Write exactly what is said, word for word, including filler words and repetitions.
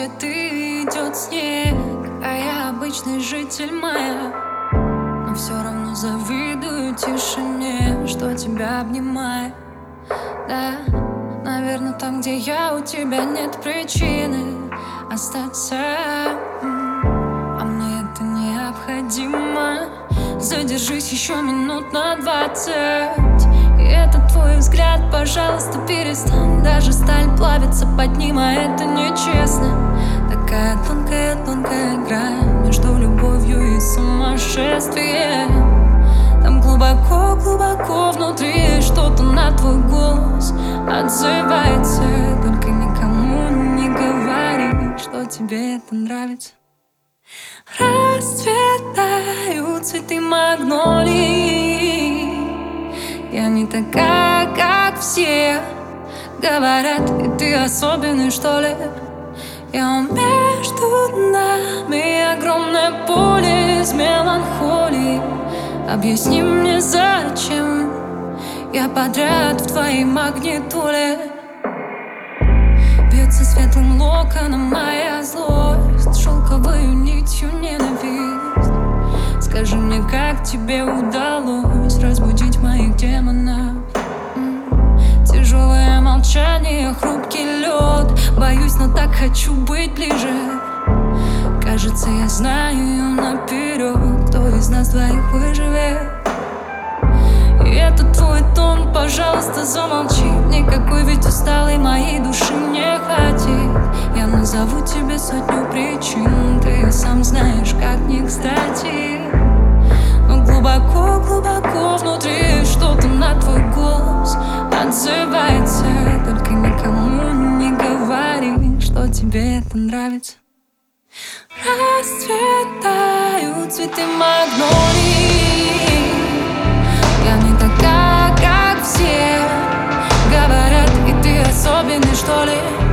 цветы, идет снег, а я обычный житель мая. Но все равно завидую тишине, что тебя обнимает. Да, наверное, там, где я, у тебя нет причины остаться. А мне это необходимо. Задержись еще минут на двадцать. И это твой взгляд, пожалуйста, перестань. Даже сталь плавится под ним, а это нечестно. Такая тонкая-тонкая грань между любовью и сумасшествием. Там глубоко-глубоко внутри что-то на твой голос отзывается. Только никому не говори, что тебе это нравится. Расцветают цветы магнолии. Я не такая, как все говорят, и ты особенный, что ли? Я между нами огромное поле из меланхолии. Объясни мне, зачем я подряд в твоей магнитоле. Бьется светлым локоном моя злость, шелковою нитью ненависть. Скажи мне, как тебе удалось разбудить моих демонов? Тяжелое молчание, хрупкий лед. Боюсь, но так хочу быть ближе. Кажется, я знаю наперед, кто из нас двоих выживет. И это твой тон, пожалуйста, замолчи. Никакой ведь усталой моей души не хватит. Я назову тебе сотню причин, ты сам знаешь, как не кстати. Но глубоко-глубоко внутри что-то на твой голос отзывается. Только никому не говори, что тебе это нравится. Расцветают цветы магнолии. Я не такая, как все говорят, и ты особенный, что ли?